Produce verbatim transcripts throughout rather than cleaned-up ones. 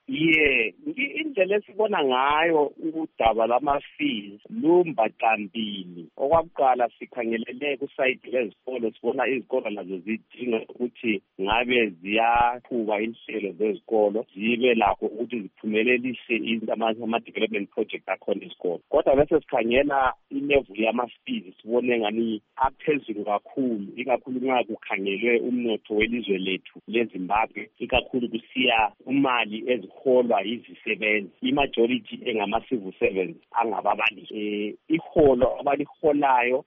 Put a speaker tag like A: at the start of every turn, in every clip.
A: Ye, indlela esibona ngayo udaba lama-fees lumbaqambili. Okwakuqala sikhangelele kusayidi lezikolo, sibona izikolo nazo zidinga ukuthi ngabe ziyaqhuba inhlelo zezikolo zibe lakho ukuthi ziphumelelise ama-development project akhona esikolo. Kodwa bese sikhangela ilevel yama-fees sibone ngani aphezulu kakhulu, ikakhulu nxa kukhangelwe umnotho welizwe lethu leZimbabwe, ikakhulu kusiya umali ezi holwa izisebenzi, imajority engama-civil servants angababalisi. Eh, iholo abaliholayo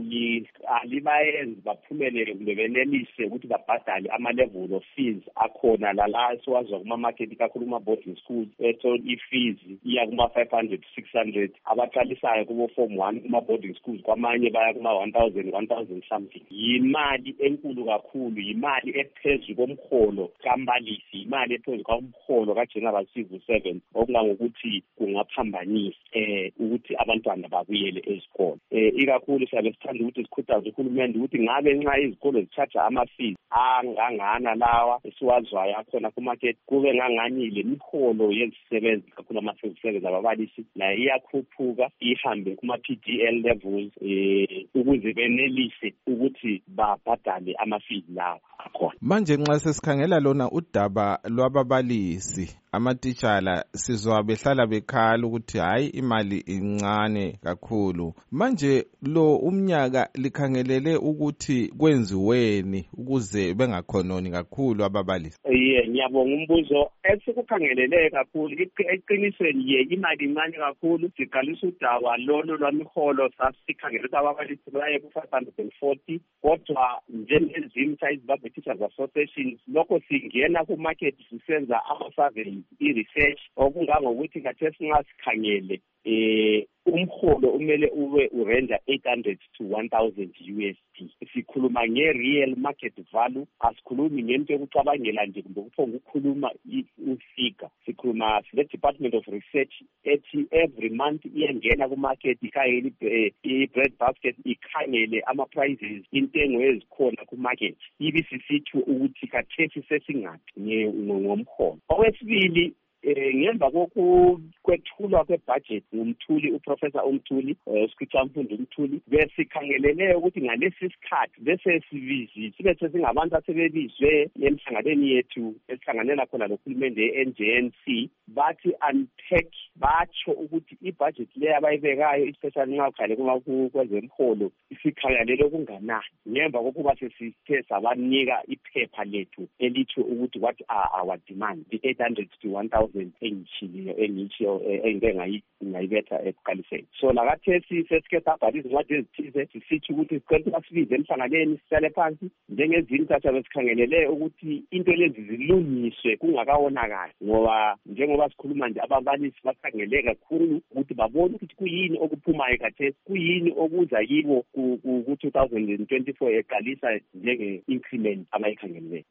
A: alibayenzi baphumelele kumbe benelise ukuthi babhadale ama-level of fees akhona lala esiwazwa kuma-market, ikakhulu kuma-boarding schools, etho i-fees iya kuma-five hundred, six hundred, abaqalisayo kubo-form one kuma-boarding schools, kwamanye baya kuma-one thousand, one thousand something. Yimali enkulu kakhulu, yimali ephezulu komholo kambalisi, yimali ephezulu komholo ka-general civil servant, okungangokuthi kungaphambanisa eh ukuthi abantwana babuyele ezikolo. Eh ikakhulu siyabe sithanda ukuthi sikhuthaze uhulumende ukuthi ngabe nxa izikolo zithatha ama-fees angangana lawa esiwazwayo akhona ku-market, kube ngangani le miholo yezisebenzi kakhulu ama-civil servants ababalisi la iyakhuphuka ihambe kuma-P D L levels eh ukuze benelise ukuthi babhadale ama-fees lawa akhona.
B: Manje nxa sesikhangela lona udaba lwababalisi, amatitshala sizwa behlala bekhala ukuthi hayi imali incane kakhulu. Manje lo umnyaka likhangelele ukuthi kwenziweni ukuze bengakhononi kakhulu ababalisi?
A: Ye, ngiyabonga umbuzo. Esikukhangelele kakhulu eqinisweni ye imali incane kakhulu. Siqalisa udaba lolo lwamiholo sasikhangelele ababalisi baye ku five hundred forty, kodwa njengezimtha iZimbabwe Teachers Association lokho singena ku market sisenza ama-surveys, i-research, okungangokuthi khathesi nxa sikhangele eh umholo umele ube urenda eight hundred to one thousand U S D. Sikhuluma nge-real market value, asikhulumi ngento yokucabangela nje kumbe kuphonga ukukhuluma ufika. Sikhuluma le-Department of Research ethi every month iyengena ku-market ikhangele i-bread basket, ikhangele ama-prices, intengo ezikhona ku-market, ibe sisithi ukuthi khathesi sesingaphi ngomholo. Okwesibili, Eh ngemva kokwethulwa kwebudget ngumthuli uProfessor uMthuli uSikhitha Mfundo uMthuli, besikhangelele ukuthi ngalesi sikhathi bese sivizi sibe sesingabantu asebebizwe emhlanganweni yethu esihlanganela khona lokhulumende ye-N J N C, bathi unpack batsho ukuthi ibudget le abayibekayo especially nxa kukhale kwezemholo isikhangelele okunganani. Ngemva kokuba sesithe sabanika iphepha lethu elithi ukuthi what are our demand, the eight hundred to one thousand engitshilo engitsho engeke ngayibetha ekuqaliseni. So lakathesi sesikhetha abhalisa incwadi ezithize sisithi ukuthi sicela sibize emhlanganeni sihlale phansi njengezinto thatha besikhangelele ukuthi into lezi zilungiswe kungakawonakali, ngoba njengoba sikhuluma nje ababalisi bakhangele kakhulu ukuthi babone ukuthi kuyini okuphumayo khathesi, kuyini okuza yibo ku two thousand twenty-four eqalisa njenge-increment abayikhangelele.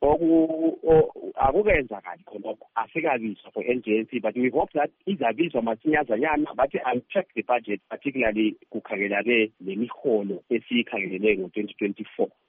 A: Akukenzakali khonokho, asikabizwa for N J N C, but we hope that izabizwa masinyazanyana bathi unpack the budget, particularly kukhangelane nemiholo esiyikhangelele ngo twenty twenty-four.